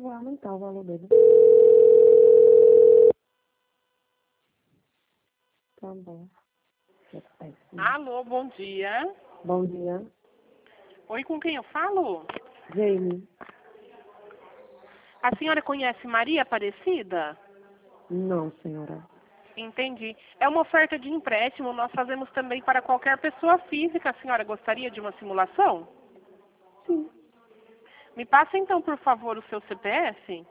vai aumentar o valor dele. Tá bom. Alô, bom dia. Bom dia. Oi, com quem eu falo? Jamie. A senhora conhece Maria Aparecida? Não, senhora. Entendi. É uma oferta de empréstimo, nós fazemos também para qualquer pessoa física. A senhora gostaria de uma simulação? Sim. Me passa então, por favor, o seu CPF.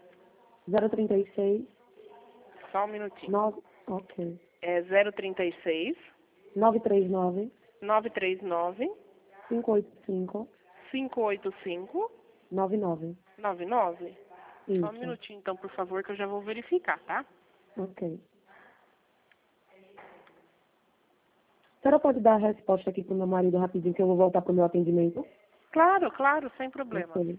036 Só um minutinho. 9. Ok. É 036 939 939 585 585 99. 99. Só um Isso. minutinho então, por favor, que eu já vou verificar, tá? Ok. A senhora pode dar a resposta aqui pro meu marido rapidinho, que eu vou voltar pro meu atendimento? Claro, claro, sem problema. Ok.